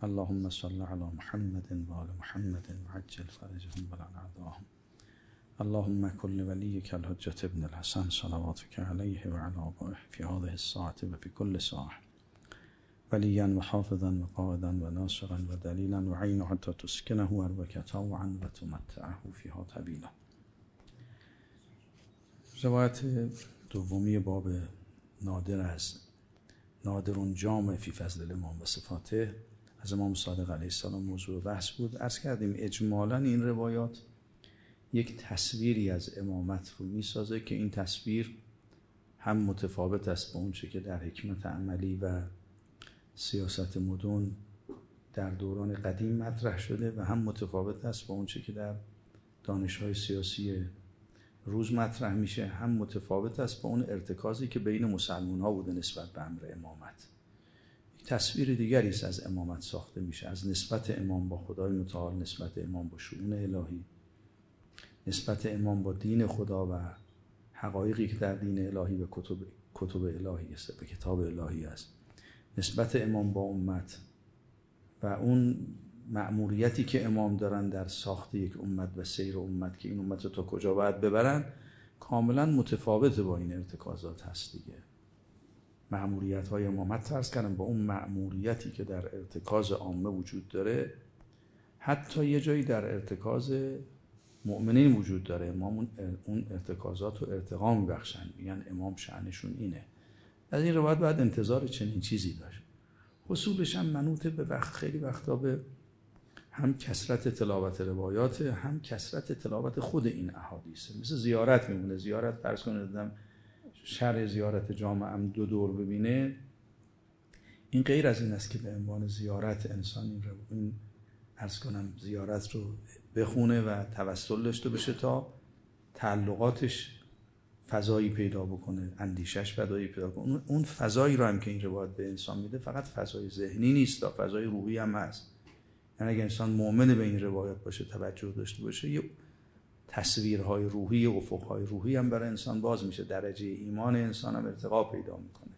اللهم صل على محمد و آل محمد وعجل فرجهم ولا اعداهم. اللهم كل وليك الحجة ابن الحسن صلواتك عليه وعلى آبائه في هذه الساعة وفي كل ساعة وليا وحافظا وقائدا وناصرا ودليلا وعين حتى تسكنه أرضك طوعا وتمتعه فيها طويلا. روایت دومی باب نادر از نادر جامع فی فضل الامام و صفاته از امام صادق علیه السلام موضوع بحث بود. عرض کردیم اجمالاً این روایات یک تصویری از امامت رو میسازه که این تصویر هم متفاوت است با اون چه که در حکمت عملی و سیاست مدن در دوران قدیم مطرح شده و هم متفاوت است با اون چه که در دانش‌های سیاسی روز مطرح میشه، هم متفاوت است با اون ارتکازی که بین مسلمان‌ها بوده نسبت به امر امامت. یک تصویر دیگری است از امامت ساخته میشه، از نسبت امام با خدای متعال، نسبت امام با شؤون الهی، نسبت امام با دین خدا و حقایقی که در دین الهی و کتب الهی است، به کتاب الهی است، نسبت امام با امت و اون مأموریتی که امام دارن در ساخت یک امت و سیر امت که این امت رو تا کجا باید ببرن، کاملا متفاوت با این ارتکازات هست دیگه. مأموریت های امامت فرض کردن با اون مأموریتی که در ارتکاز عامه وجود داره، حتی یه جایی در ارتکاز مؤمنین وجود داره. امام اون ارتکازات رو ارتقا میبخشن، میگن امام شأنشون اینه. از این روایت باید انتظار چنین چیزی داشت. اصولش هم منوط به خیلی وقتا به هم کثرت تلاوت روایات، هم کثرت تلاوت خود این احادیث. مثل زیارت میمونه. زیارت فرض کنید دیدم شرح زیارت جامع هم 2 دور ببینه، این غیر از این است که به عنوان زیارت انسان این عرض کنم زیارت رو بخونه و توسل داشته بشه تا تعلقاتش فضایی پیدا بکنه، اندیشش فضایی پیدا کنه. اون فضایی رو هم که این روایت به انسان میده فقط فضای ذهنی نیست، فضای روحی هم هست. یعنی اگه انسان مؤمن به این روایت باشه، توجه داشته باشه، یه تصویرهای روحی، افقهای روحی هم برای انسان باز میشه، درجه ایمان انسان هم ارتقا پیدا میکنه.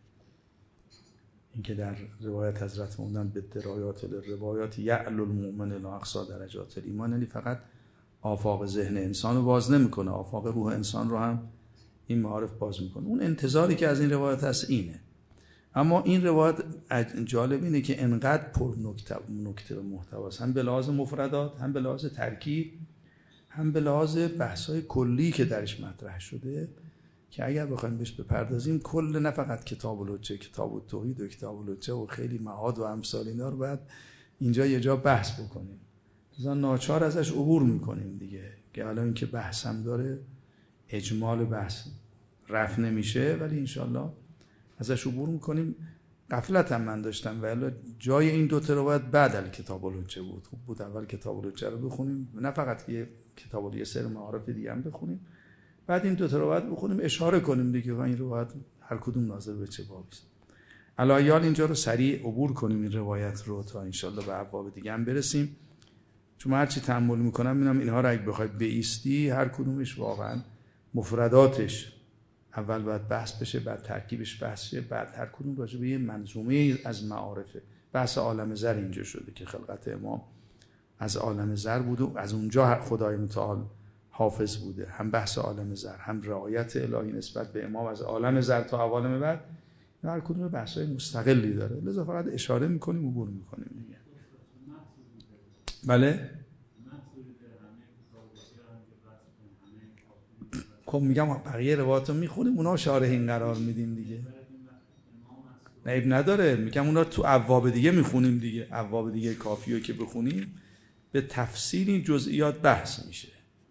اینکه در روایت حضرت موندن به درایات الروایات یعلو المؤمن الی اقصی درجات الایمان، یعنی فقط آفاق ذهن انسان رو باز نمیکنه، آفاق روح انسان رو هم این معارف باز میکنه. اون انتظاری که از این روایت هست اینه. اما این روایت جالب اینه که انقدر پر نکته و محتواست، هم به لحاظ مفردات، هم به لحاظ ترکیب، هم به لحاظ بحث‌های کلی که درش مطرح شده، که اگر بخوایم بهش بپردازیم کل نه فقط کتاب الحجه، کتاب التوحید و کتاب الحجه و خیلی معاد و امثال اینا رو باید اینجا یه جا بحث بکنیم. مثلا ناچار ازش عبور میکنیم دیگه، که حالا اینکه بحث هم داره اجمال بحث رفع نمیشه، ولی انشالله ازش عبور میکنیم. غفلت هم من داشتم ولی جای این 2 روایت بعد کتاب الحجه بود. خوب بود اول کتاب الحجه رو بخونیم، نه فقط یه کتاب یه سر معارف دیگه هم بخونیم، بعد این 2 روایت بخونیم، اشاره کنیم دیگه و این روایت هر کدوم ناظر به چه بابی است. علایال اینجا رو سریع عبور کنیم این روایت رو تا انشالله به ابواب دیگه هم برسیم. چون هر چی تأمل میکنم میبینم اینها رو اگه بخوای بایستی هر کدومش واقعا مفرداتش اول باید بحث بشه، بعد ترکیبش بحث شه، بعد هر کدوم راجع به یه منظومه از معارفه. بحث عالم زر اینجا شده که خلقت امام از عالم زر بود و از اونجا خدای متعال حافظ بوده. هم بحث عالم زر، هم رعایت الهی نسبت به امام از عالم زر تا عوالم بعد، هر کدوم بحث‌های مستقلی داره. لذا فقط اشاره می‌کنیم و عبور می‌کنیم دیگه. بله؟ خب میگم بقیه روایاتو میخونیم، اونا شارحین قرار میدیم دیگه. عیب نداره، میگم اونا تو ابواب دیگه میخونیم دیگه. ابواب دیگه کافیه که بخونیم، به تفصیل این جزئیات بحث میشه.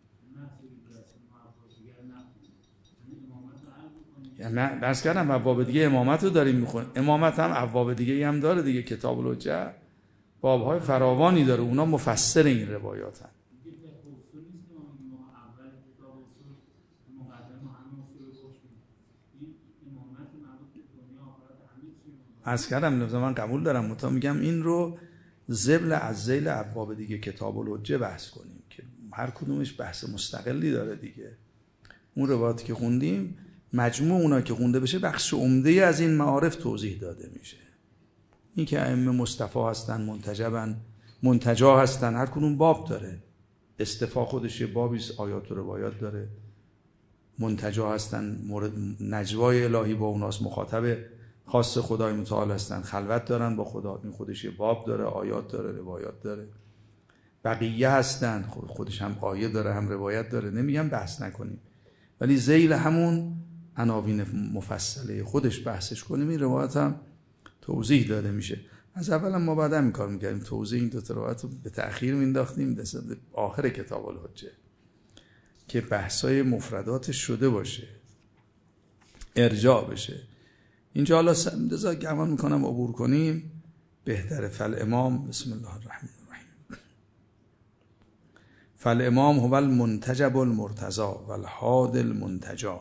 یعنی درس کردم ابواب دیگه امامت رو داریم میخونیم. امامت هم ابواب دیگه هم داره دیگه. کتاب الحجه بابهای فراوانی داره، اونا مفسر این روایات هم. عرض کردم لفظا من قبول دارم، متا میگم این رو ذبل از ذیل ابواب دیگه کتاب الحجه بحث کنیم که هر کدومش بحث مستقلی داره دیگه. اون روایاتی که خوندیم مجموع اونا که خونده بشه بخش عمده از این معارف توضیح داده میشه. این که ائمه مصطفی هستن، منتجبن، منتجا هستن، هر کدوم باب داره. استفا خودش یه بابی است، آیات و روایات داره. منتجا هستن، نجوای الهی با اوناست، مخاطب خاص خدای متعال هستن، خلوت دارن با خدا، این خودش یه باب داره، آیات داره، روایات داره. بقیه هستن، خودش هم آیه داره هم روایت داره. نمیگم بحث نکنیم، ولی ذیل همون عناوین مفصله خودش بحثش کنیم. این روایت هم توضیح داده میشه. از اول ما بعد هم کار میکردیم، توضیح این دو تا روایت رو به تأخیر مینداختیم آخر کتاب الحجه که بحثای مفرداتش شده باشه، ارجاع بشه. اینجا حالا گمان میکنم عبور کنیم بهتره. فالامام، بسم الله الرحمن الرحیم، فالامام هو المنتجب المرتضی والهادی المنتجا.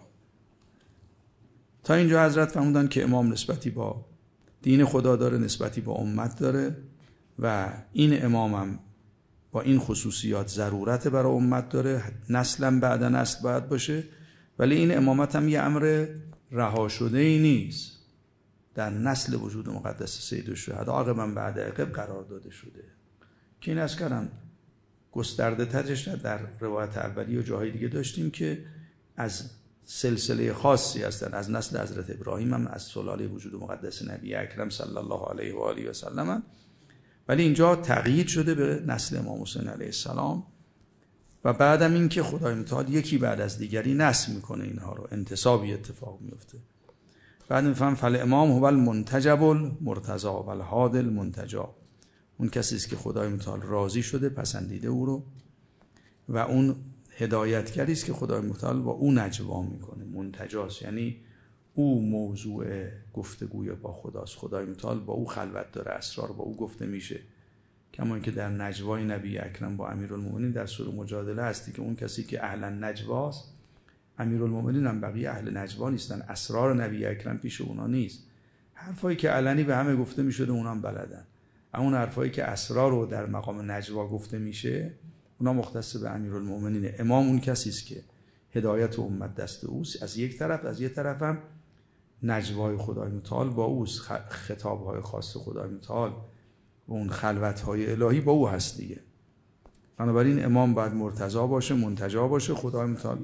تا اینجا حضرت فرمودن که امام نسبتی با دین خدا داره، نسبتی با امت داره و این امامم با این خصوصیات ضرورت برای امت داره، نسلا بعد نسل باید باشه. ولی این امامت هم یه امر رها شده ای نیست، در نسل وجود مقدس سید الشهدا عاقبا بعد عقب قرار داده شده که این از کردم گسترده ترش در روایت اولی و جاهای دیگه داشتیم که از سلسله خاصی هستن، از نسل حضرت ابراهیم هم، از سلاله وجود مقدس نبی اکرم صلی الله علیه و آله و سلم. ولی اینجا تقیید شده به نسل امام حسین علیه السلام و بعدم این که خدای متعال یکی بعد از دیگری نسل میکنه اینها رو، انتسابی اتفاق میفته. بعد میفهم فالامام هو المنتجب المرتضی والهادی المنتجا. اون کسی است که خدای متعال راضی شده، پسندیده او رو و اون هدایتگری است که خدای متعال با او نجوا میکنه. منتجاست یعنی او موضوع گفتگوی با خداست، خدای متعال با او خلوت داره، اسرار با او گفته میشه. کما اینکه در نجوای نبی اکرم با امیرالمومنین در سوره مجادله هستی که اون کسی که اهل نجواست، امیرالمومنین هم بقیه اهل نجوا نیستن، اسرار نبی اکرم پیش اونا نیست. حرفایی که علنی به همه گفته میشده اونا هم بلدن، اما اون حرفایی که اسرار رو در مقام نجوا گفته میشه اونا مختص به امیرالمومنینه. امام اون کسی است که هدایت امت دست اوست از یک طرف، از یک طرف هم نجوای خدای متعال با اوست، خطابهای خاص خدای متعال و اون خلوتهای الهی با او هست دیگه. بنابراین امام باید مرتضی باشه، منتجا باشه، خدای متعال.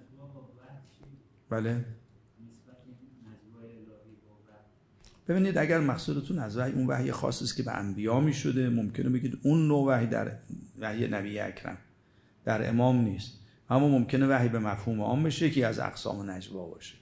بله ببینید، اگر مقصودتون از وحی اون وحی خاصی است که به انبیا می شده، ممکنه بگید اون نوع وحی در وحی نبی اکرم در امام نیست، اما ممکنه وحی به مفهوم عام بشه که از اقسام نجوا باشه.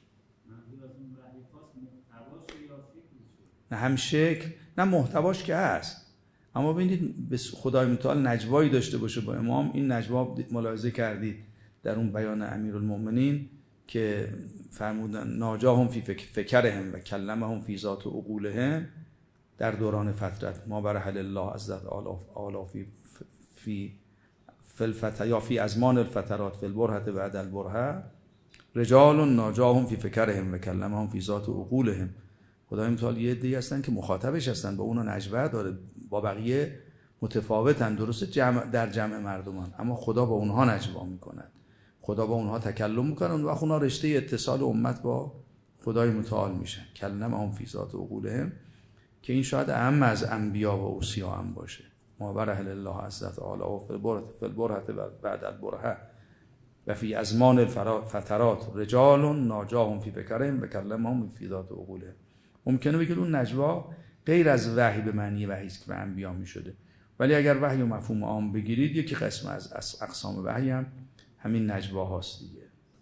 نه هم شکل نه محتواش که هست، اما ببینید به خدای متعال نجوایی داشته باشه با امام. این نجوا ملاحظه کردید در اون بیان امیرالمومنین که فرمودن ناجاهم فی فکرهم و کلمهم فی ذات عقولهم، در دوران فترت ما برحل الله عزت آلا فی الفتر یا فی ازمان الفترات فی البرهه بعد البرهه رجال ناجاهم فی فکرهم و کلمهم فی ذات عقولهم. خدای متعال یه عده‌ای هستن که مخاطبش هستن، با اونا نجوا داره، با بقیه متفاوتن، درسته در جمع مردمان، اما خدا با اونها نجوا میکنه، خدا با اونها تکلم میکنه و اونها رشته اتصال امت با خدای متعال میشن. کلمهم فی ذات عقولهم که این شاید اهم از انبیا و اوصیا هم باشه. ما برحل الله عزت آلا و فی البرهه بعد البرهه و فی ازمان الفترات رجال ناجاهم فی فکرهم و کلمهم فی ذات عقولهم. ممکنه بگید اون نجوا غیر از وحی به معنی وحی است که به انبیا میشده، ولی اگر وحی و مفهوم عام بگیرید یکی قسم از اقسام وحی هم همین نجوا هاست دیگه.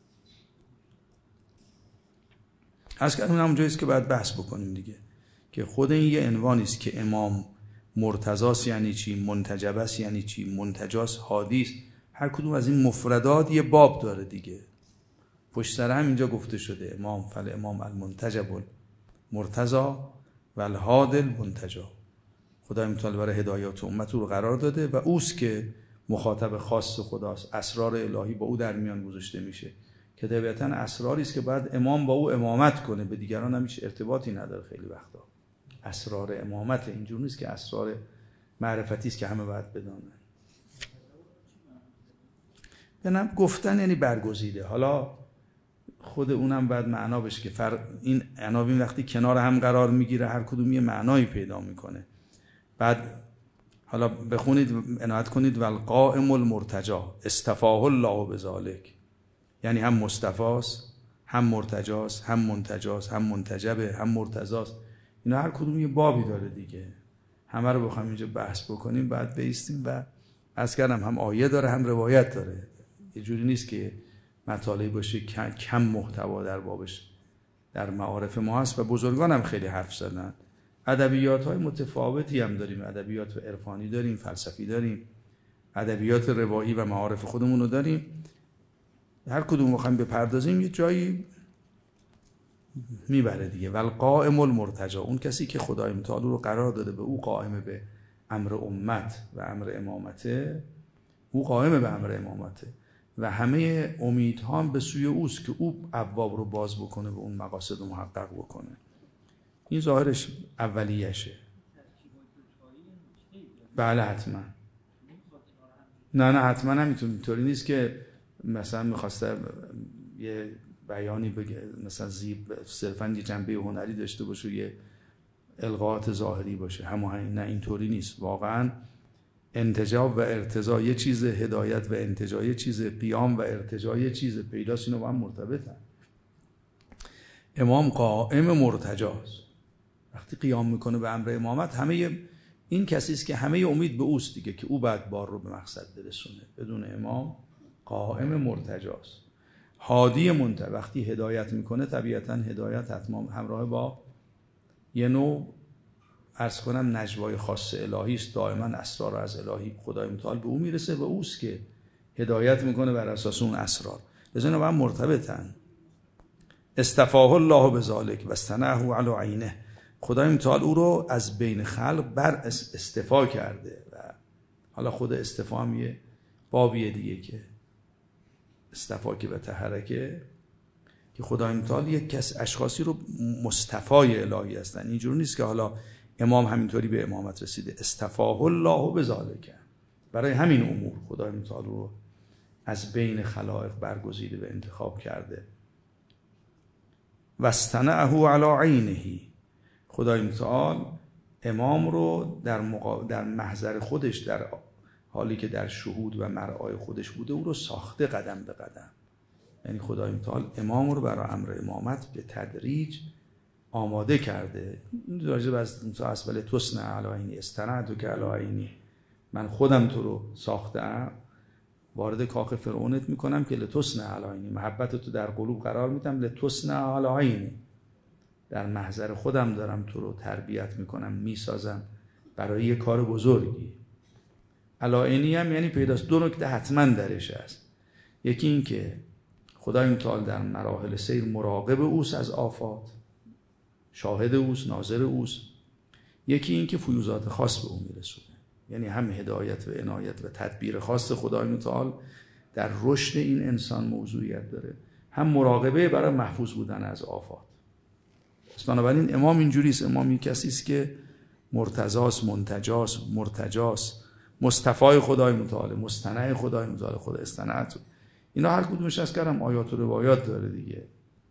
از که اون هم جاییست که باید بحث بکنیم دیگه، که خود این یه عنوانی است که امام مرتضاست یعنی چی، منتجبست یعنی چی، منتجاست، هادیست. هر کدوم از این مفردات یه باب داره دیگه، پشت سر هم اینجا گفته شده امام فالامام المنتجب المرتضی والهادی المنتجا. خدای متعال برای هدایت امت رو قرار داده و اوست که مخاطب خاص خداست، اسرار الهی با او در میان گذاشته میشه که طبیعتاً اسراری است که بعد امام با او امامت کنه، به دیگران هم هیچ ارتباطی نداره. خیلی وقتا اسرار امامت اینجور نیست که اسرار معرفتی است که همه باید بدونن. بنام گفتن یعنی برگزیده. حالا خود اونم باید معنا بشه که این عناوین وقتی کنار هم قرار میگیره هر کدوم یه معنایی پیدا میکنه. بعد حالا بخونید عنایت کنید والقائم المرتجا استفاه الله بذالک، یعنی هم مصطفاست، هم مرتجاست، هم منتجاست، هم منتجبه، هم مرتضاست. اینا هر کدوم یه بابی داره دیگه. همه رو بخوایم اینجا بحث بکنیم بعد بیستیم و از کردم هم آیه داره هم روایت داره. یه جوری نیست که مطالعی باشه کم محتوا در بابش در معارف ما هست و بزرگان هم خیلی حرف زدن. ادبیات های متفاوتی هم داریم، ادبیات عرفانی داریم، فلسفی داریم، ادبیات روایی و معارف خودمون رو داریم. هر کدوم بخوایم بپردازیم یه جایی میبره دیگه. والقائم المرتجا، اون کسی که خدای متعال رو قرار داده به او قائم به امر امت و امر امامته، او قائم به امر امامته و همه امیدها هم به سوی اوست که او ابواب رو باز بکنه و اون مقاصد رو محقق بکنه. این ظاهرش اولیشه. بله حتما. نه حتما نمیتونه. اینطوری نیست که مثلا میخواسته یه بیانی بگه مثلا صرفا یه جنبه هنری داشته باشه و یه القاءات ظاهری باشه. نه اینطوری نیست. واقعا انتجاب و ارتجاع یه چیز، هدایت و انتجاع یه چیز، قیام و ارتجاع یه چیز، پیداست اینا با هم مرتبطن. امام قائم مرتجاست. وقتی قیام میکنه به امر امامت همه این کسی است که همه امید به اوست دیگه، که او بعد بار رو به مقصد برسونه. بدون امام قائم مرتجاست. هادی وقتی هدایت میکنه طبیعتا هدایت حتما همراه با یه نوع عرض کنم نجوای خاص الهی است. دائما اسرار از الهی خدای متعال به او میرسه و اوست که هدایت میکنه بر اساس اون اسرار. بزنه با هم مرتبطن. استفاه الله بذالک و استنعه علی عینه، خدای متعال او رو از بین خلق بر استفا کرده. و حالا خود استفا هم یه بابیه دیگه که استفا که به تحرکه، که خدای متعال یک کس اشخاصی رو مصطفای الهی هستن. اینجور نیست که حالا امام همینطوری به امامت رسیده. استفاه الله بذالک، برای همین امور خدای متعال رو از بین خلائق برگزیده و انتخاب کرده. و استنعه علی عینه، خدای متعال امام رو در محضر خودش، در حالی که در شهود و مرعای خودش بوده، او رو ساخته قدم به قدم. یعنی خدای متعال امام رو برای امر امامت به تدریج آماده کرده. راجب از اسفل تسنع علی عینی استنعتک علی عینی، من خودم تو رو ساختم، وارد کاخ فرعونت میکنم که لتسنع علی عینی، محبت تو در قلوب قرار میدم، لتسنع علی عینی، در محضر خودم دارم تو رو تربیت میکنم، میسازم برای یه کار بزرگی. علی عینی هم یعنی پیداست دو نکته حتما درش هست. یکی این که خدای متعال در مراحل سیر مراقب اوست از آفات، شاهد اوست، ناظر اوست. یکی این که فیوضات خاص به اون میرسونه، یعنی هم هدایت و عنایت و تدبیر خاص خدای متعال در رشد این انسان موضوعیت داره، هم مراقبه برای محفوظ بودن از آفات. بنابراین امام اینجوریست. امام کسی است که مرتضاست، منتجاست، مرتجاست، مصطفای خدای متعال، مستنع خدای متعال. خدا استنعت، اینا هر کدومش از کردم آیات و روایات داره دیگه.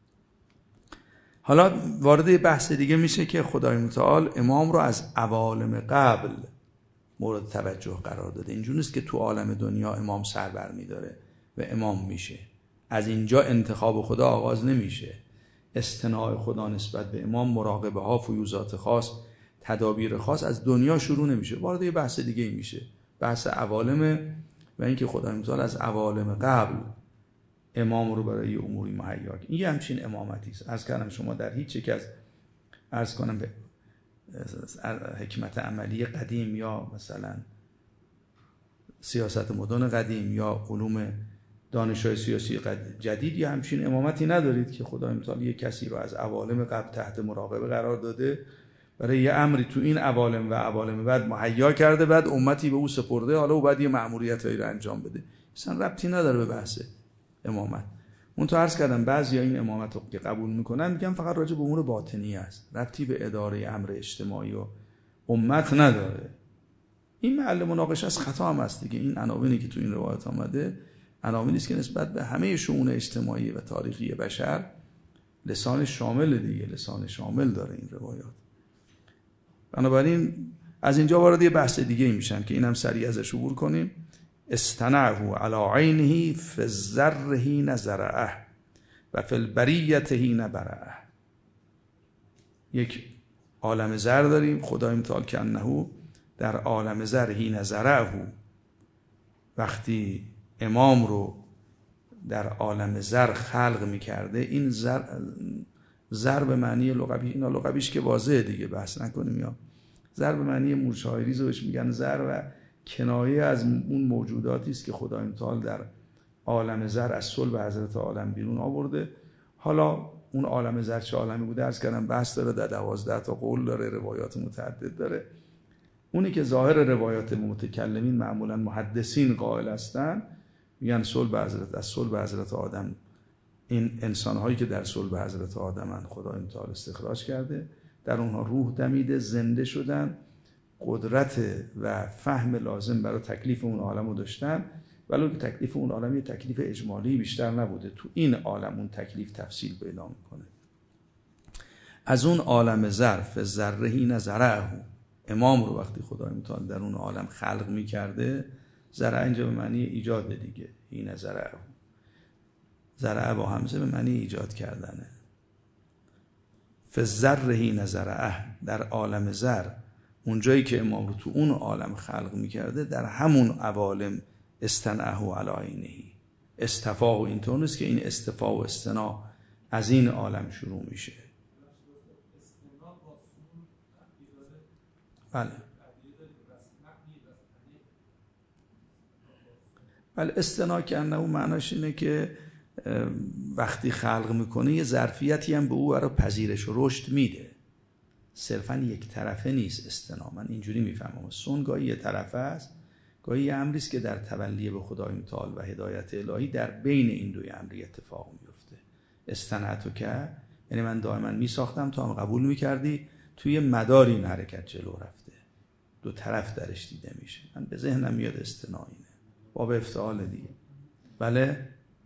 حالا وارد بحث دیگه میشه که خدای متعال امام رو از عوالم قبل مورد توجه قرار داده. اینجوری نیست که تو عالم دنیا امام سر بر میداره و امام میشه. از اینجا انتخاب خدا آغاز نمیشه. استناع خدا نسبت به امام، مراقبه ها، فیوضات خاص، تدابیر خاص از دنیا شروع نمیشه. وارد یه بحث دیگه میشه، بحث عوالم و اینکه خدای متعال از عوالم قبل امام رو برای اموری مهیا کرد. این همچین امامتی است. از کردم شما در هیچ یک از عرض کنم به حکمت عملی قدیم یا مثلا سیاست مدن قدیم یا علوم دانش‌های سیاسی جدید یا همچین امامتی ندارید که خدای متعال یک کسی رو از عوالم قبل تحت مراقبه قرار داده، برای یه امری تو این عوالم و عوالم بعد مهیا کرده، بعد امتی به او سپرده، حالا او بعد یه مأموریتایی رو انجام بده. اصلا ربطی نداره به بحث امامت. اون تو عرض کردم بعضیا این امامت رو که قبول میکنن میگن فقط راجع به امور باطنی است، ربطی به اداره امر اجتماعی و امت نداره. این محل مناقشه است، خطا هم است دیگه. این عناوینی که تو این روایت آمده عناوینی است که نسبت به همه شؤون اجتماعی و تاریخی بشر لسان شامل دیگه، لسان شامل داره این روایات. بنابراین از اینجا وارد یه بحث دیگه میشن که اینم سریع ازش عبور کنیم. استنعه علی عینه فی الذر حین زرعه و فی البریة حین برعه. یک عالم زر داریم، خدای متعال که انه در عالم زر حین زرعه، وقتی امام رو در عالم زر خلق میکرده. این زر به معنی لغوی، اینا لغویش که واضحه دیگه، بحث نکنیم. یا زر به معنی مورچه‌های ریز بهش میگن زر و کنایه از اون موجوداتی است که خدای متعال در عالم زر از صلب حضرت آدم بیرون آورده. حالا اون عالم زر چه عالمی بوده عرض کردم بحث داره، در 12 تا قول داره، روایات متعدد داره. اونی که ظاهر روایات متکلمین معمولا محدثین قائل هستن میگن صلب حضرت، از صلب حضرت آدم، این انسان‌هایی که در صلب حضرت آدمن خدای متعال استخراج کرده، در اونها روح دمیده، زنده شدن، قدرت و فهم لازم برای تکلیف اون عالم رو داشتن، ولی تکلیف اون عالم یه تکلیف اجمالی بیشتر نبوده. تو این عالم اون تکلیف تفصیل پیدا میکنه. از اون عالم ظرف ذره حین زرعه، امام رو وقتی خدای متعال در اون عالم خلق میکرده، زرع اینجا به معنی ایجاد دیگه، حین زرعه، زرعه با همزه به معنی ایجاد کردنه. فالذر حین زرعه، در عالم زر، اونجایی که امام رو تو اون عالم خلق میکرده، در همون عوالم استنعه علی عینه، استفا. و اینطور نیست که این استفا و استنا از این عالم شروع میشه. بله بله، استنا که انه معناش اینه که وقتی خلق میکنه یه ظرفیتی هم به او برای پذیرش و رشد میده، صرفا یک طرفه نیست. استنا من اینجوری میفهمم، سون گاهی یه طرفه است، گاهی یه امری است که در تولی به خدای متعال و هدایت الهی در بین این دوی امری اتفاق میفته. استنعتو که یعنی من دائما میساختم تا هم قبول میکردی، توی مدار این حرکت جلو رفته، دو طرف درش دیده میشه. من به ذهنم میاد استنا اینه، باب افتعال دیگه. بله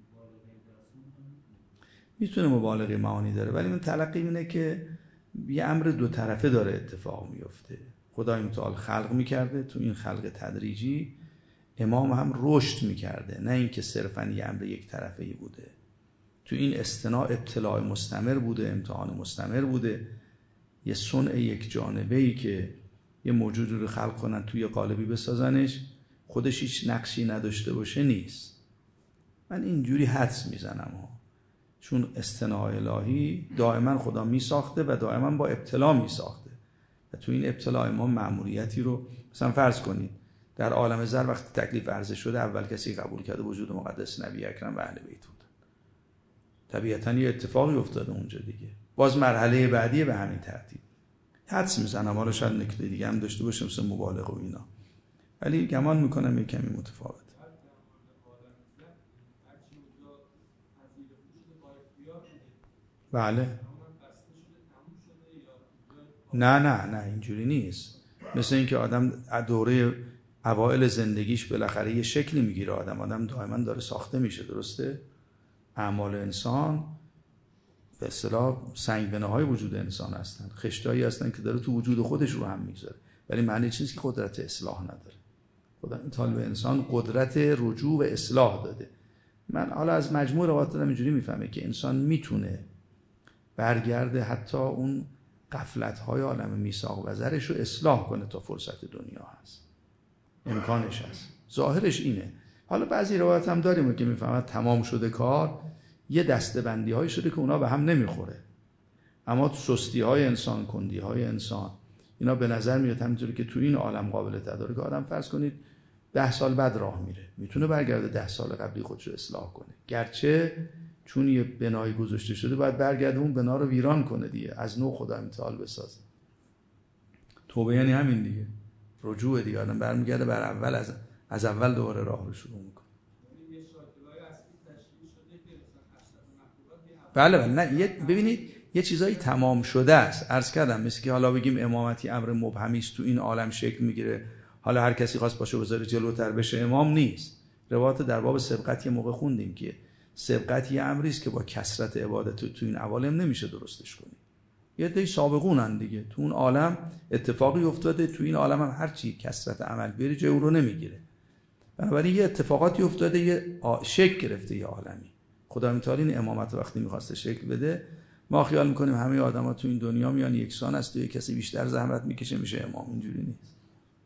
میتونه مبالغه معانی داره، ولی من تلقی اینه که یه امر دو طرفه داره اتفاق میفته. خدای متعال خلق میکرده، تو این خلق تدریجی امام هم رشد میکرده، نه اینکه صرفا یه امر یک طرفه‌ای بوده. تو این استنا ابتلاء مستمر بوده، امتحان مستمر بوده. یه صنع یک جانبه‌ای که یه موجود رو خلق کنن توی قالبی بسازنش، خودش هیچ نقشی نداشته باشه نیست. من اینجوری حدس میزنم چون استناء الهی دائما خدا میساخته و دائما با ابتلا میساخته و تو این ابتلا ما مأموریتی رو، مثلا فرض کنید در عالم زر وقتی تکلیف عرضه شده، اول کسی قبول کرده وجود مقدس نبی اکرم و اهل بیت بود. طبیعتاً یه اتفاقی افتاده اونجا دیگه. باز مرحله بعدی به همین ترتیب. حدس میزنم، حالا شاید نکته دیگه هم داشته باشه مثل مبالغه و اینا، ولی گمان میکنم یه کمی متفاوت. بله نه اینجوری نیست. مثل اینکه آدم دوره اوائل زندگیش بالاخره یه شکلی میگیره، آدم دائما داره ساخته میشه، درسته؟ اعمال انسان به اصطلاح سنگبناهای وجود انسان هستن، خشتایی هستن که داره تو وجود خودش رو هم میذاره، ولی معنی چیزی که قدرت اصلاح نداره. خدا تعالی به انسان قدرت رجوع و اصلاح داده. من حالا از مجموع روایات دارم اینجوری میفهمه که انسان میتونه برگرده حتی اون غفلت‌های عالم میثاق و زرش رو اصلاح کنه تا فرصت دنیا هست، امکانش هست، ظاهرش اینه. حالا بعضی روایات هم داریم که میفهمد تمام شده کار، یه دسته‌بندی‌هایی شده که اونا به هم نمیخوره، اما سستی‌های انسان، کندی‌های انسان، اینا به نظر میاد همینطوری که تو این عالم قابل تدارک. آدم فرض کنید 10 سال بعد راه میره، میتونه برگرده 10 سال قبلی خودشو اصلاح کنه، گرچه چون یه بنای گذاشته شده باید برگرده اون بنا رو ویران کنه دیگه، از نو خدا متعال بسازه. توبه یعنی همین دیگه، رجوع دیگه، آدم برمیگرده بر اول، از اول دوباره راه رو شروع میکنه. بله نه ببینید یه چیزایی تمام شده است، عرض کردم، مثل که حالا بگیم امامتی امر مبهمی است، تو این عالم شکل میگیره، حالا هر کسی خواست باشه بذاره جلوتر بشه امام نیست. روایت در باب سبقت یه موقع خوندیم که سبقت یه امری است که با کثرت عبادت تو این عوالم نمیشه درستش کنی. یه عده سابقونن دیگه، تو اون عالم اتفاقی افتاده، تو این عالم هم هر چی کثرت عمل بیاری جای اون رو نمیگیره. بنابراین یه اتفاقاتی افتاده، یه شکل گرفته یه عالمی. خدای متعال این امامت وقتی می‌خواسته شکل بده، ما خیال می‌کنیم همه آدم‌ها تو این دنیا میان یکسان است و یه کسی بیشتر زحمت می‌کشه میشه امام. اینجوری نیست.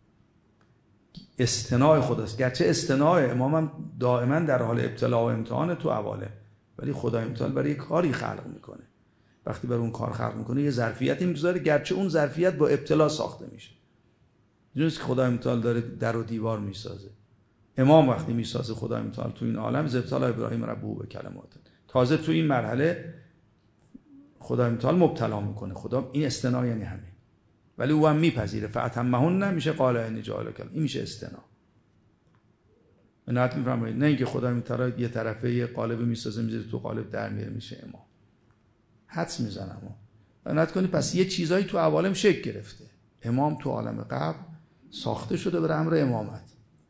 استناء خداست، گرچه استناء امام هم دائما در حال ابتلا و امتحان تو عوالم، ولی خدای متعال برای کاری خلق میکنه. وقتی برای اون کار خلق میکنه یه ظرفیتی میذاره، گرچه اون ظرفیت با ابتلا ساخته میشه. اینجوریه که خدای متعال داره در و دیوار میسازه. امام وقتی میسازه خدای متعال تو این عالم، ز ابتلا ابراهیم ربه به کلمات، تازه تو این مرحله خدای متعال مبتلا میکنه. خدا این استناء یعنی همین، ولی او هم میپذیره. فاتمهن نمیشه قال انی جاعل کلام، این میشه استناء. عنایت میفرمایید، نه اینکه خدای متعال یه طرفه یه قالب میسازه میذاره تو قالب در میره میشه امام. حدس میزنم عنایت کنید. پس یه چیزایی تو عوالم شکل گرفته. امام تو عالم قبل ساخته شده برای امر امامت.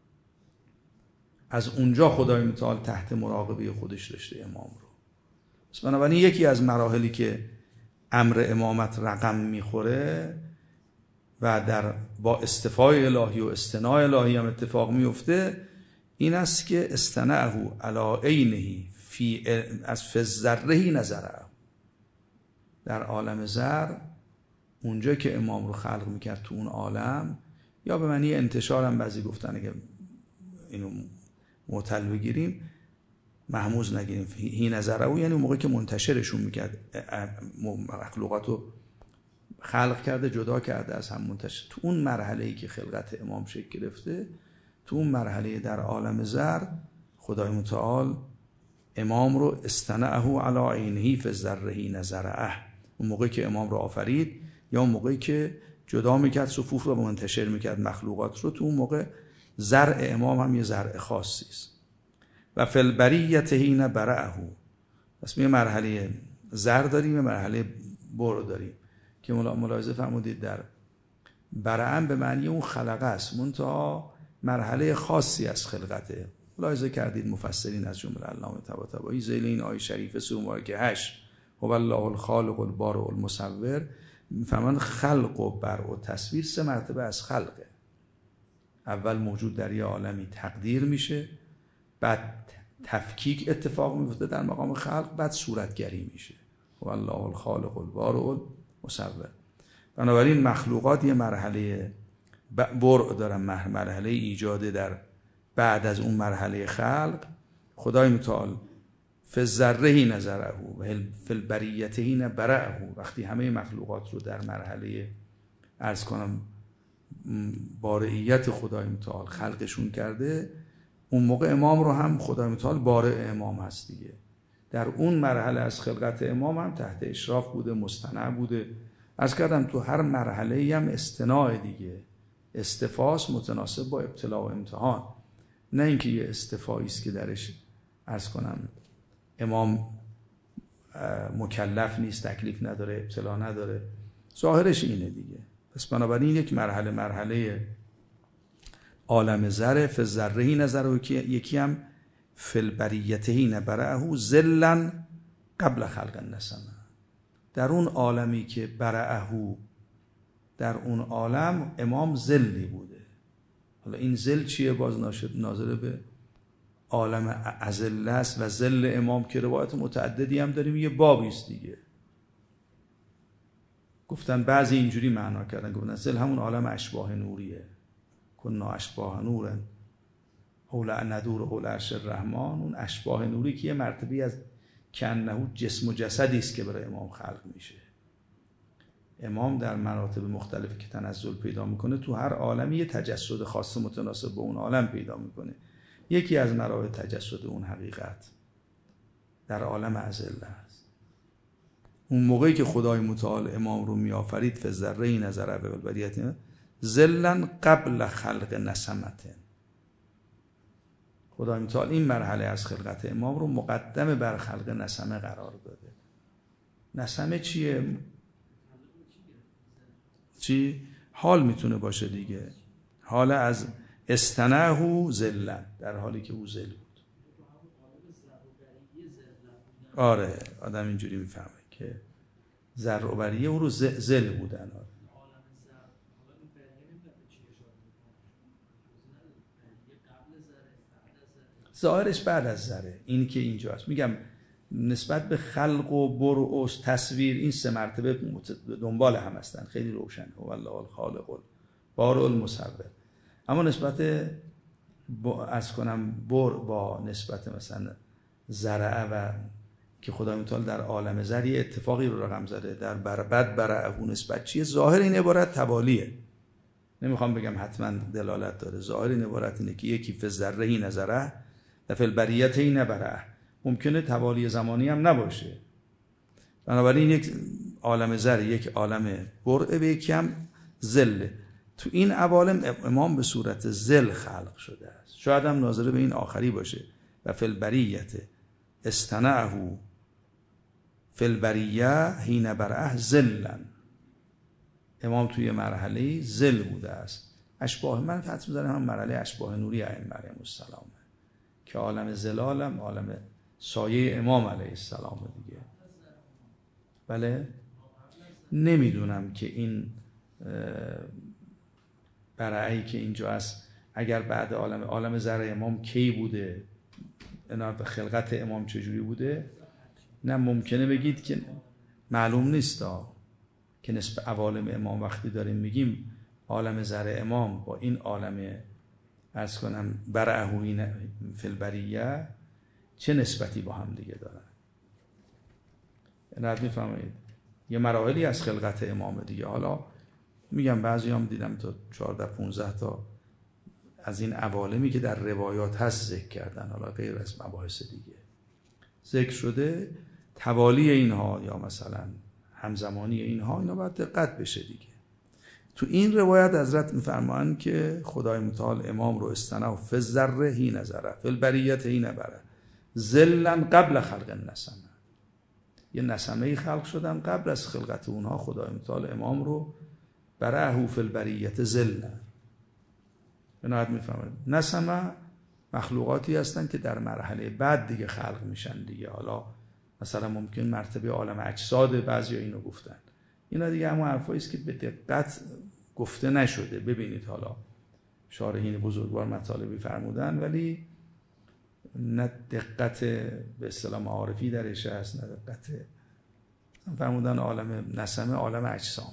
از اونجا خدای متعال تحت مراقبه خودش داشته امام رو. پس بنابراین یکی از مراحلی که امر امامت رقم میخوره و با استفای الهی و استناء الهی هم اتفاق میفته، این است که استنعه علی عینه از فذره نظره. در عالم ذر اونجا که امام رو خلق میکرد تو اون عالم، یا به معنی انتشار هم بعضی گفتن اگه اینو معتل بگیریم محموز نگیریم، هی نظره یعنی اون موقع که منتشرشون میکرد، مخلوقات رو خلق کرده جدا کرده از هم منتشر. تو اون مرحله‌ای که خلقت امام شکل گرفته، تو اون مرحله در عالم ذر خدای متعال امام رو استنعه علی عینه فذره نظره. اون موقعی که امام رو آفرید یا اون موقعی که جدا میکرد صفوف رو منتشر میکرد مخلوقات رو، تو اون موقع زرع امام هم یه زرع خاصی است. و فی البریة حین برأه. پس یه مرحله زر داریم، یه مرحله بر داریم که ملاحظه فرمودید در برأم به معنی اون خلقه است، منتها مرحله خاصی از خلقته. ملاحظه کردید مفسرین از جمله علامه طباطبایی ذیل این آیه شریفه سوره مبارکه 8 هو الله الخالق البارئ المصور میفهمن خلق و برء و تصویر 3 مرتبه از خلقه. اول موجود در یه عالمی تقدیر میشه، بعد تفکیک اتفاق میفته در مقام خلق، بعد صورتگری میشه. هو الله الخالق البارئ المصور. بنابراین مخلوقات یه مرحله برء دارن، مرحله ایجاد در بعد از اون مرحله خلق. خدای متعال فی الذره نظره و فی البریة حین برأه، وقتی همه مخلوقات رو در مرحله عرض کنم بارئیت خدای متعال خلقشون کرده، اون موقع امام رو هم خدای متعال بارئ امام هست دیگه. در اون مرحله از خلقت امام هم تحت اشراف بوده، مستنع بوده. عرض کردم تو هر مرحله هم استناء دیگه، استفاس متناسب با ابتلا و امتحان، نه اینکه یه استفایی است که درش عرض کنم امام مکلف نیست، تکلیف نداره، ابتلا نداره، ظاهرش اینه دیگه. پس بنابراین یک مرحله عالم ذره فی الذره نظره، یکی هم فی البریة حین برأه ذلا قبل خلق النسمه. در اون عالمی که برأه، در اون عالم امام ذلی بوده. حالا این ذل چیه؟ باز ناظر به عالم اذله است و ذل امام که روایت متعددی هم داریم، یه بابی است دیگه. گفتن بعضی اینجوری معنا کردن، گفتن ذل همون عالم اشباح نوریه، کنا اشباح نور حول ندور حول عرش الرحمن. اون اشباح نوری که یه مرتبه از کنه جسم و جسدی است که برای امام خلق میشه. امام در مراتب مختلفی که تنزل پیدا میکنه تو هر عالمی یه تجسد خاص متناسب با اون عالم پیدا میکنه. یکی از مراحل تجسد اون حقیقت در عالم اذله است. اون موقعی که خدای متعال امام رو میآفرید فی الذره نظره و البریة ذلا قبل خلق نسمه، خدای متعال این مرحله از خلقت امام رو مقدم بر خلق نسمه قرار داده. نسمه چیه؟ چی؟ حال میتونه باشه دیگه. حال از استنعه ذلا، در حالی که او ذل بود. آره آدم اینجوری میفهمه که ذر و بریه او رو ذل بودن. ظاهرش بعد از ذره، این که اینجاست میگم نسبت به خلق و برع و تصویر این سه مرتبه دنبال هم هستن، خیلی روشن. والله الخالق البارئ المصور. اما نسبت از کنم برع با نسبت مثلا زرع و که خدای متعال در عالم زر یه اتفاقی رو رقم زده، در بد برعه نسبت چیه؟ ظاهر این عبارت توالیه، نمیخوام بگم حتما دلالت داره. ظاهر این عبارت اینه که یکی فی الذره حین زرع و فی البریة حین برعه. ممکنه توالی زمانی هم نباشه. بنابراین یک عالم زر، یک عالم برعه، به یکی هم ذله. تو این عوالم امام به صورت ذل خلق شده است. شاید هم ناظر به این آخری باشه. و فی البریة استنعه فی البریة حین برعه ذلا. امام توی مرحله ذل بوده است. اشباح من حدس می‌زنم هم مرحله اشباح نوری ائمه علیهم السلام که عالم ذلال هم عالم سایه امام علیه السلام دیگه. بله نمیدونم که این برعی که اینجا است اگر بعد عالم ذره امام کی بوده، اینا به خلقت امام چجوری بوده، نه ممکنه بگید که معلوم نیست که نسبت عوالم امام وقتی داریم میگیم عالم ذره امام با این عالم عرض کنم برعه فی البریه چه نسبتی با هم دیگه دارن. نه میفهمید یه مراحلی از خلقت امام دیگه. حالا میگم بعضی هم دیدم تا 14-15 تا از این عوالمی که در روایات هست ذکر کردن، حالا غیر از مباحث دیگه ذکر شده، توالی اینها یا مثلا همزمانی اینها، اینا باید دقت بشه دیگه. تو این روایت حضرت میفرمایند که خدای متعال امام رو استنعه فی الذره حین زرع فی البریة حین برعه ذلا قبل خلق النسمه. یه نسمه خلق شدن قبل از خلقت اونها، خدای متعال امام رو برعه فی البریة ذلا. بنابراین میفهمید نسمه مخلوقاتی هستن که در مرحله بعد دیگه خلق میشن دیگه. حالا مثلا ممکن مرتبه عالم اجساد بعضی اینو گفتن، اینا دیگه همون حرفایی است که به دقت گفته نشده. ببینید حالا شارحین بزرگوار مطالبی فرمودن ولی نه دقت به اصطلاح معارفی درش هست، نه دقت فرمودن عالم نسمه عالم اجسام،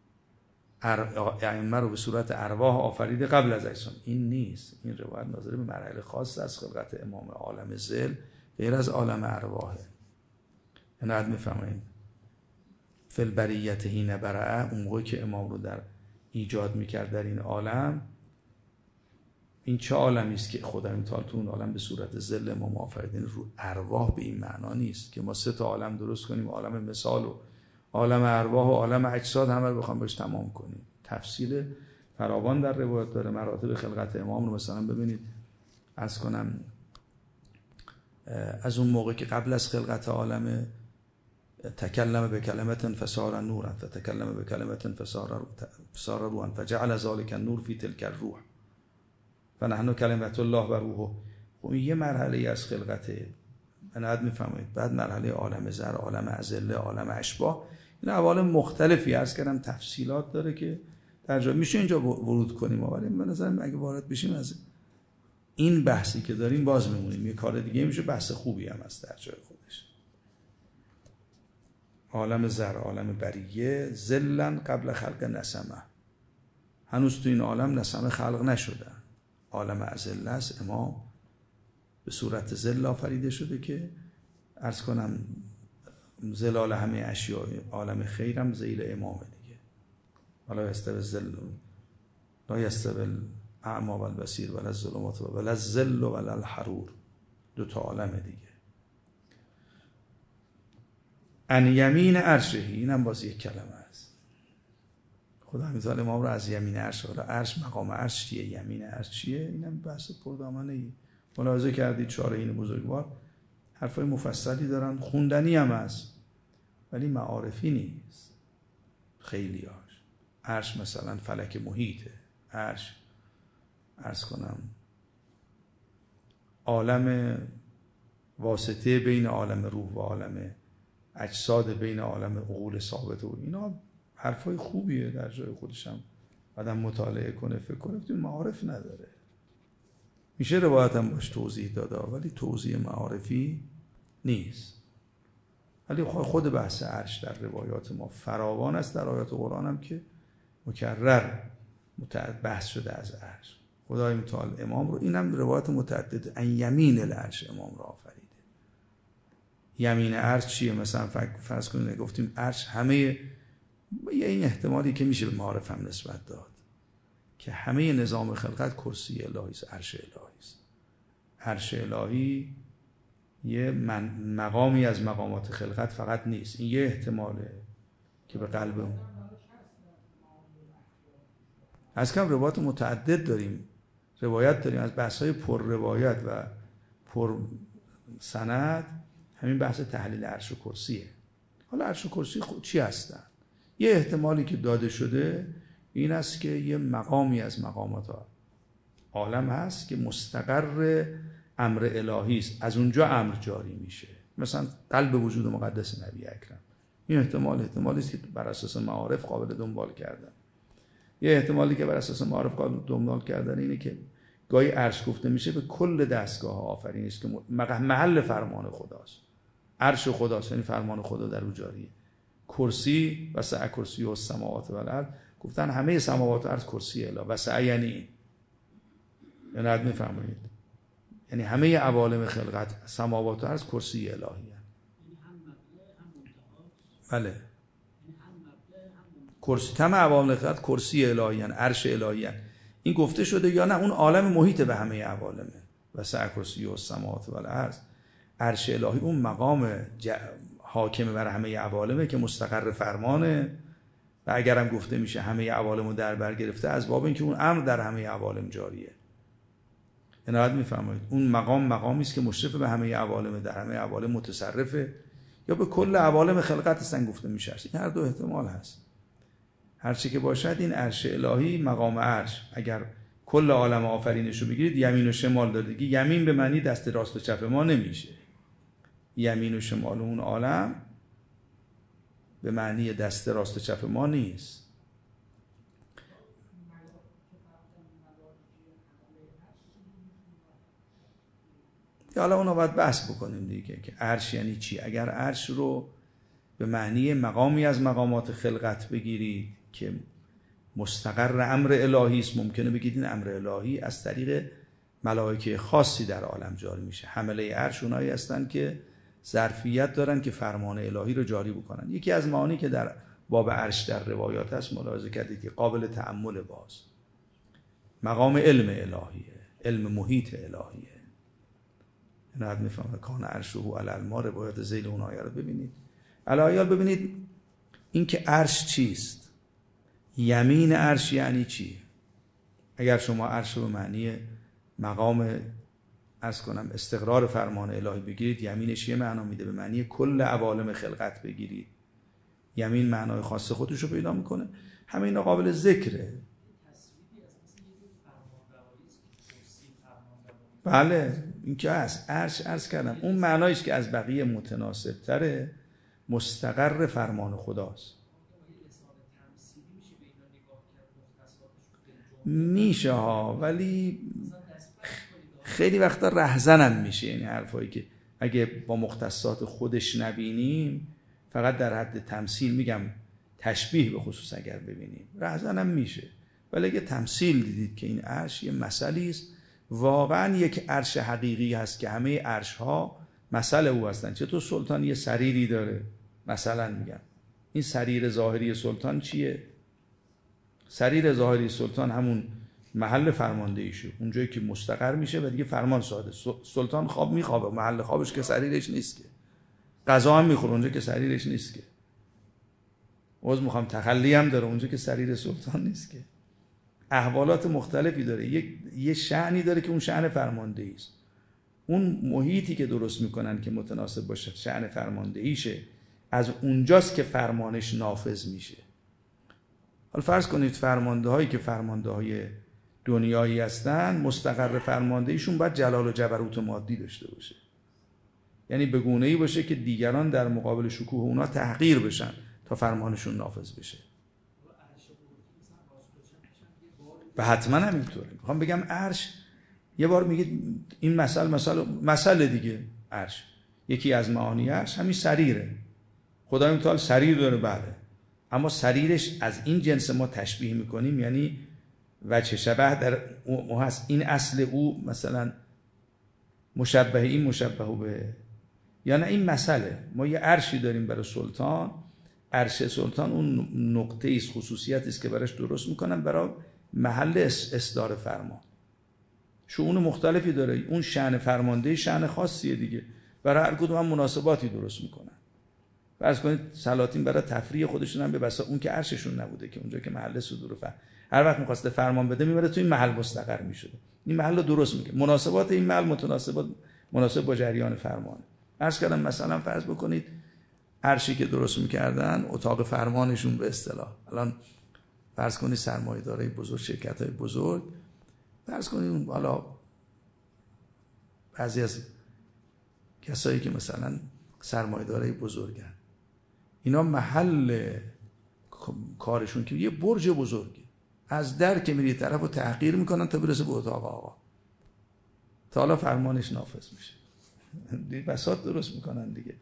ائمه رو به صورت ارواح آفریده قبل از اجسام. این نیست. این روایت ناظر به مراحل خاص از خلقت امام، عالم ذل غیر از عالم ارواحه. اینقدر میفهمید فی البریة حین برعه، اون موقعی که امام رو در ایجاد میکرد در این عالم، این چه عالمی است که خدای متعال تو اون عالم به صورت ذل امام آفریده. رو ارواح به این معنا نیست که ما 3 تا عالم درست کنیم، عالم مثال و عالم ارواح و عالم اجساد همه رو بخوام بهش تمام کنیم. تفصیل فراوان در روایت داره. مراتب خلقت امام رو مثلا ببینید، عرض کنم از اون موقع که قبل از خلقت عالم تکلم به کلمت فصار نورا فتکلم به کلمت فصار روحا فجعل ذلک النور فی تلک الروح فنحن کلمت الله و روحه. خب یه مرحله از خلقته، انقدر میفهمید. بعد مرحله عالم زر، عالم ازله، عالم اشباح، این عوالم مختلفی عرض کردم تفصیلات داره که در جا میشه اینجا ورود کنیم. ولی به نظرم اگه وارد بشیم از این بحثی که داریم باز میمونیم. یه کار دیگه میشه، بحث خوبی هم هست در جای خودش. عالم زر، عالم بریه ذلا قبل خلق نسمه. هنوز تو این عالم نسمه خلق نشده. عالم ازله است، امام به صورت ذل آفریده شده که عرض کنم ذلال همه اشیاء عالم خیرم ذیل امامه دیگه. حالا یستوی الذل لا یستوی الاعمی والبصیر ولا الظلمات ولا الذل ولا الحرور. 2 تا عالم دیگه. ان یمین عرشه، اینم باز یک کلمه است. خدا می‌تونه امام رو از یمین عرش، حالا عرش مقام عرش چیه، یمین عرش چیه، اینم بحث پردامنه‌ای. ملاحظه کردید شارحین بزرگوار حرفای مفصلی دارن، خوندنی هم هست ولی معارفی نیست خیلیاش. عرش مثلا فلک محیطه، عرش عرض کنم عالم واسطه بین عالم روح و عالم اجساد، بین عالم عقول ثابت و اینا حرفای خوبیه در جای خودشم، بعدم مطالعه کنه فکر کنه. تو معارف نداره، میشه روایت هم باش توضیح داده ولی توضیح معارفی نیست. ولی خود بحث عرش در روایات ما فراوان است، در آیات قرآن هم که مکرر بحث شده از عرش. خدای متعال امام رو، اینم روایات متعدد، ان یمین العرش امام رو آفریده. یمین عرش چیه؟ مثلا فرض کنید گفتیم عرش همه، یه این احتمالی که میشه به معارف هم نسبت داد که همه نظام خلقت کرسی الهی است، عرش الهی است. عرش الهی یه مقامی از مقامات خلقت فقط نیست، این یه احتماله که به قلبمون از کم روایات متعدد داریم، روایت داریم از بحث‌های پر روایت و پر سند. همین بحث تحلیل عرش و کرسیه. حالا عرش و کرسی چی هستن؟ یه احتمالی که داده شده این است که یه مقامی از مقامات عالم هست که مستقر امر الهی است، از اونجا امر جاری میشه، مثلا قلب وجود مقدس نبی اکرم. این احتمالی است که بر اساس معارف قابل دنبال کردن. یه احتمالی که بر اساس معارف قابل دنبال کردن اینه که گاهی عرش گفته میشه به کل دستگاه آفرینی است که محل فرمان خداست. عرش خداست، یعنی فرمان خدا در اون جاریه. کرسی وسع کرسی و السماوات و الارض، گفتن همه سماوات و ارض کرسی اله. وسع یعنی حد میفهمید، یعنی همه عوالم خلقت سماوات و ارض کرسی الهی هست. بله، کرسی تمام عوالم خلقت کرسی الهی هست، عرش الهی هست. این گفته شده یا نه؟ اون عالم محیط به همه عوالمه. وسع کرسی و السماوات و الارض، عرش الهی اون مقام حاکم بر همه عوالمه که مستقر فرمانه و اگرم گفته میشه همه عوالمو در بر گرفته، از باب اینکه اون امر در همه عوالم جاریه. عنایت میفرمایید اون مقامی است که مشرف به همه عوالم، در همه عوالم متصرفه، یا به کل عوالم خلقت هستن گفته میشه. این هر دو احتمال هست. هر چی که باشد این عرش الهی مقام عرش، اگر کل عالم آفرینش رو بگیرید یمین و شمال داره دیگه. یمین به معنی دست راست و چپ ما نمیشه، یمین و شمال اون عالم به معنی دست راست و چپ ما نیست. حالا اونو باید بحث بکنیم دیگه که عرش یعنی چی. اگر عرش رو به معنی مقامی از مقامات خلقت بگیرید که مستقر امر الهی است، ممکنه بگید این امر الهی از طریق ملائکه خاصی در عالم جاری میشه. حمله عرش اونایی هستن که ظرفیت دارن که فرمان الهی رو جاری بکنن. یکی از معانی که در باب عرش در روایات هست ملاحظه کردید که قابل تأمل، باز مقام علم الهیه، علم محیط الهیه. اینو میفهمه کان عرشه علی الماء، روایت ذیل اون آیه رو ببینید. الایال ببینید این که عرش چیست، یمین عرش یعنی چی. اگر شما عرش رو به معنی مقام عرض کنم استقرار فرمان الهی بگیرید، یمینش یه معنا میده. به معنی کل عوالم خلقت بگیرید، یمین معنای خاص خودش رو پیدا میکنه. همه اینا قابل ذکره. بله این که هست. عرش کردم اون معنایش که از بقیه متناسب تره، مستقر فرمان خداست. میشه ها، ولی خیلی وقتا رهزنم میشه. یعنی حرفایی که اگه با مختصات خودش نبینیم، فقط در حد تمثیل، میگم تشبیه به خصوص اگر ببینیم، رهزنم میشه. ولی اگه تمثیل دیدید که این عرش یه مسئله است، واقعا یک عرش حقیقی هست که همه عرش ها مسئله او هستن. چطور سلطان یه سریری داره، مثلا میگم این سریر ظاهری سلطان چیه؟ سریر ظاهری سلطان همون محل فرماندهیشه، اونجایی که مستقر میشه و دیگه فرمان صادر. سلطان خواب میخوابه، محل خوابش که سریرش نیست که. غذا هم میخوره اونجا که سریرش نیست که. میخوام تخلی هم داره اونجا که سریر سلطان نیست که. احوالات مختلفی داره. یه شأنی داره که اون شأن فرماندهی است. اون محیطی که درست میکنن که متناسب باشه شأن فرماندهیشه، از اونجاست که فرمانش نافذ میشه. حالا فرض کنید فرمانده هایی که فرمانده های دنیایی هستن مستقر فرماندهیشون باید جلال و جبروت مادی داشته باشه، یعنی به گونه‌ای باشه که دیگران در مقابل شکوه اونا تحقیر بشن تا فرمانشون نافذ بشه. و حتما همینطوره. میخوام بگم عرش، یه بار میگید این مسئله دیگه، عرش یکی از معانی عرش همین سریره. خدای متعال سریر داره بله، اما سریرش از این جنس ما تشبیه میکنیم، یعنی وجه شبه در او هست، این اصل او مثلا مشبه این مشبه به، یا نه این مسئله ما یه عرشی داریم برای سلطان، عرش سلطان اون نقطه ایست، خصوصیت است که براش درست میکنن برای محل اصدار فرمان. شؤون مختلفی داره، اون شأن فرمانده شأن خاصیه دیگه، برای هر کدوم هم مناسباتی درست میکنن. فرض کنید سلاطین برای تفریح خودشون هم به بسا اون که عرششون نبوده که اونجا که محل صدور هر وقت می‌خواسته فرمان بده میبره تو این محل مستقر میشده، این محل رو درست میکنه، مناسبات این محل مناسب با جریان فرمان. عرض کردم مثلا فرض بکنید عرشی که درست میکردن اتاق فرمانشون به اصطلاح، الان فرض کنید سرمایه‌دارای بزرگ، شرکت‌های بزرگ، فرض کنید حالا بعضی از کسایی که مثلا سرمایه‌دارای بزرگن، اینا محل کارشون که یه برج بزرگی، از در که میری طرف رو تحقیر میکنن تا برسه به اتاق آقا، تا حالا فرمانش نافذ میشه. بساط درست میکنن دیگه.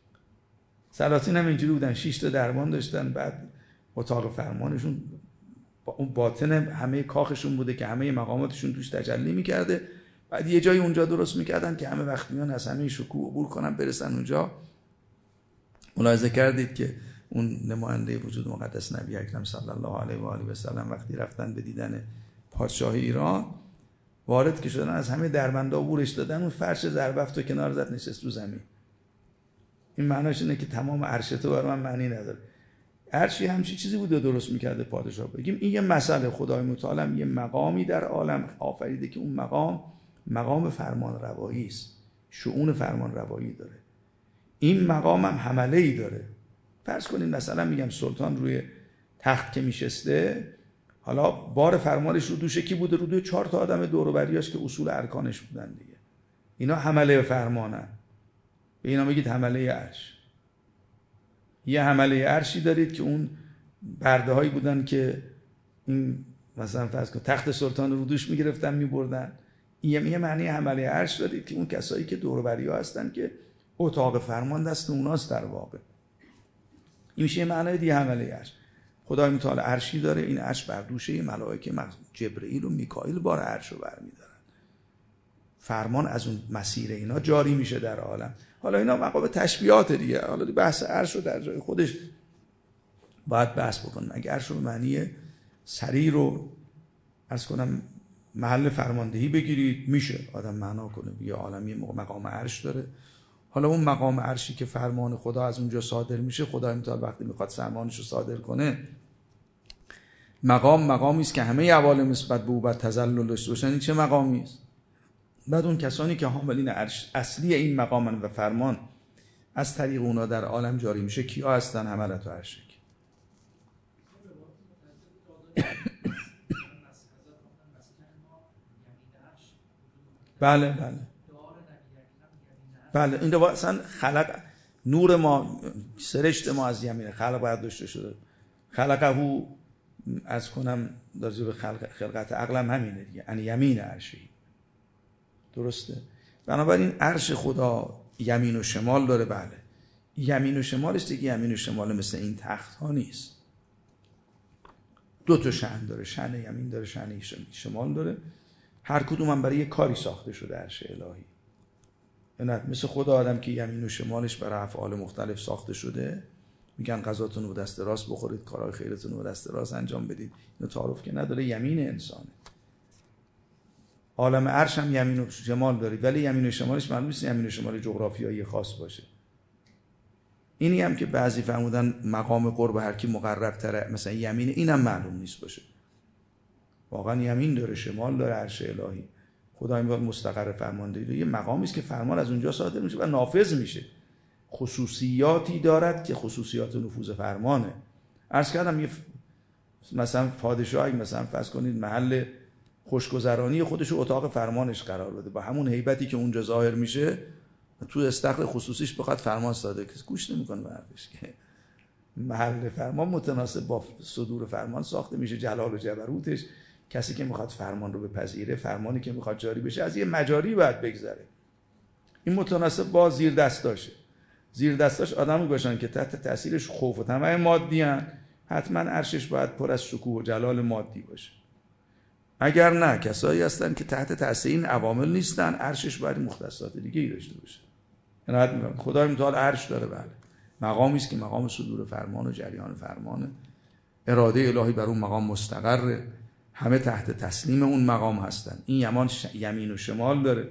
سلاطین هم اینجوری بودن، 6 تا دربان داشتن، بعد اتاق فرمانشون با اون باطن همه کاخشون بوده که همه مقاماتشون توش تجلی میکرده، بعد یه جایی اونجا درست میکردن که همه وقت میان از همه شکوه عبور کنن برسن اونجا. ملاحظه کردید که اون نماینده وجود مقدس نبی اکرم صلی الله علیه و آله و سلم وقتی رفتن به دیدن پادشاه ایران، وارد که شدن از همه دربندا عبورش دادن، اون فرش زربفت رو کنار زد نشست رو زمین. این معناش اینه که تمام عرش تو برای من معنی نداره. عرشی همچین چیزی بوده درست میکرده پادشاه. بگیم این یه مسئله، خدای متعال یه مقامی در عالم آفریده که اون مقام فرمان روایی است، شؤون فرمان روایی داره. این مقام هم حمله‌ای داره. فرض کنید مثلا میگم سلطان روی تخت که میشسته، حالا بار فرمانش رو دوش کی بوده؟ رو دوی 4 تا آدم دور و بریاش که اصول ارکانش بودن دیگه. اینا حمله فرمانن. به اینا میگید حمله عرش. یه حمله عرشی دارید که اون برده هایی بودن که این مثلا فرض کن تخت سلطان رو دوش میگرفتن میبردن. یه معنی حمله عرش دارید که اون کسایی که دور و بریا هستن که اتاق فرمان دست اوناست در واقع. این میشه یه معنی دیگه حمله عرش. خدای متعال عرشی داره، این عرش بر دوشه ملائکه جبرئیل و میکائیل بار عرش رو برمی‌دارن. فرمان از اون مسیر اینا جاری میشه در عالم. حالا اینا مقام تشبیهات دیگه، حالا بحث عرش رو در جای خودش باید بحث بکنیم. اگه عرش رو به معنی سریر رو عرض کنم محل فرماندهی بگیرید میشه آدم معنا کنه، یه عالمی مقام عرش داره. حالا اون مقام عرشی که فرمان خدا از اونجا صادر میشه، خدای متعال وقتی میخواد فرمانش رو صادر کنه، مقامی است که همه عوالم نسبت به او باید تذلل داشته باشن. این چه مقامی است؟ بعد اون کسانی که حاملین عرش اصلی این مقامن و فرمان از طریق اونا در عالم جاری میشه کیا هستن؟ حملت و عرش. بله این دو اصلا خلق نور ما، سرشت ما از یمین خلق باید داشته شده. خلقه از کنم در زیر خلقت عقلم همینه دیگه، یعنی یمین عرشی. درسته؟ بنابراین عرش خدا یمین و شمال داره. بله یمین و شمالش دیگه یمین و شمال مثل این تخت ها نیست. 2 تا شأن داره، شأن یمین داره، شأن شمال داره. هر کدوم هم برای یک کاری ساخته شده عرش الهی. نه مثل خدا آدم که یمین و شمالش برای افعال مختلف ساخته شده، میگن غذاتون رو دست راست بخورید، کارهای خیرتون رو دست راست انجام بدید. اینو تعارف که نداره، یمین انسانه. عالم عرش هم یمین و شمال داره، ولی یمین و شمالش معلوم نیست یمین و شمال جغرافیایی خاص باشه. اینی هم که بعضی فرمودن مقام قرب هر کی مقرب‌تره مثلا یمین، اینم معلوم نیست باشه. واقعا یمین داره، شمال داره عرش الهی. خدای میاد مستقر فرماندهی، یه مقامی است که فرمان از اونجا صادر میشه و نافذ میشه. خصوصیاتی دارد که خصوصیات نفوذ فرمانه. عرض کردم یه مثلا پادشاهی مثلا فرض کنید محل خوشگذرانی خودش رو اتاق فرمانش قرار بده، با همون هیبتی که اونجا ظاهر میشه تو استخر خصوصیش بخواد فرمان صادر کنه، گوش نمیکنه به حرفش که محل فرمان متناسب با صدور فرمان ساخته میشه. جلال و جبروتش، کسی که میخواد فرمان رو بپذیره، فرمانی که میخواد جاری بشه از یه مجاری باید بگذره. این متناسب با زیر دستاشه. زیر دستاش آدمی باشن که تحت تاثیرش خوف و طمع مادی ان، حتما عرشش باید پر از شکوه و جلال مادی باشه. اگر نه، کسایی هستن که تحت تاثیر این عوامل نیستن، عرشش باید مختصات دیگه ای داشته باشه. عنایت میکنم خدای متعال عرش داره، بله، مقامی است که مقام صدور فرمان و جریان فرمانه. اراده الهی بر اون مقام مستقره، همه تحت تسلیم اون مقام هستن. این یمین و شمال داره.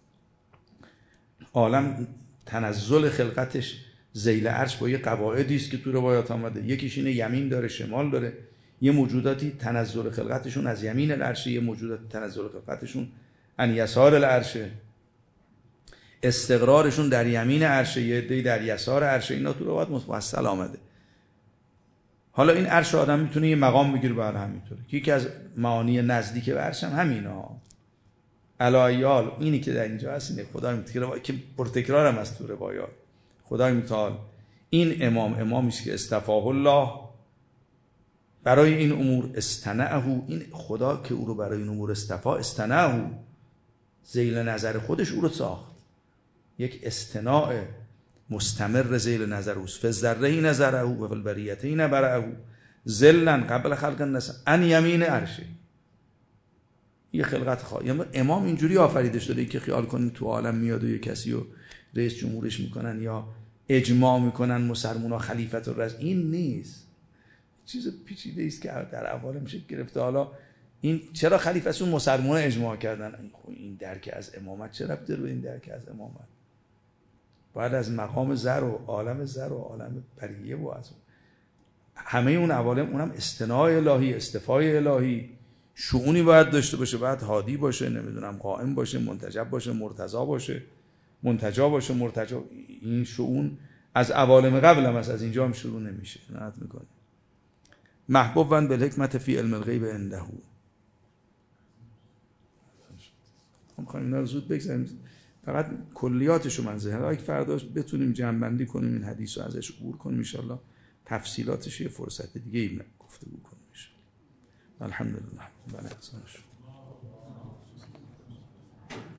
عالم تنزل خلقتش ذیل عرش با یه قواعدی است که تو روایات آمده. یکیش اینه یمین داره، شمال داره. یه موجوداتی تنزل خلقتشون از یمین العرش، یه موجودات تنزل خلقتشون ان یسار العرش، استقرارشون در یمین عرش، یه عده‌ای در یسار عرش. اینا تو روایات مفصل آمده. حالا این عرش آدم میتونه یه مقام بگیره بعد همینطوره. یکی از معانی نزدیک به عرش هم همینا. علایال اینی که در اینجا هست اینه، خدای متعال که پرتکرار هم از تو روایات، خدای متعال این امامی است که استفاه الله برای این امور، استنعه، این خدا که او رو برای این امور استنعه، ذیل نظر خودش او رو ساخت. یک استناء مستمر ذیل نظر اوست. فذره نظره و فی البریته نبره ذلا قبل خلق الناس ان یمین عرشه. یه خلقت امام اینجوری آفریده شده که خیال کنید تو عالم میاد و یه کسی رو رئیس جمهورش میکنن یا اجماع میکنن مسلمونا خلیفت الرئیس. این نیست، چیز پیچیده است که در عوالم شکل گرفته. حالا این چرا خلیفتشون مسلمونا اجماع کردن؟ این درک از امامت چرا ربطی داره به این درک از امامت؟ باید از مقام زر و عالم بریه و از همه اون عوالم، اونم استناء الهی، استفای الهی، شؤونی باید داشته باشه، باید هادی باشه، نمیدونم قائم باشه، منتجب باشه، مرتضا باشه، منتجا باشه، مرتجا. این شؤون از عوالم قبل هم از اینجا هم شروع نمیشه. نهایت میکنه محبوباً بالحکمت فی علم الغیب عنده. میخوایم اینا رو زود بگذاریم، فقط کلیاتشو من ذهن اگه فردا بتونیم جمع‌بندی کنیم این حدیث رو ازش عبور کنیم ان شاء الله، تفصیلاتش یه فرصت دیگه ای گفتگو کنیم ان شاء الله. الحمدلله. بله.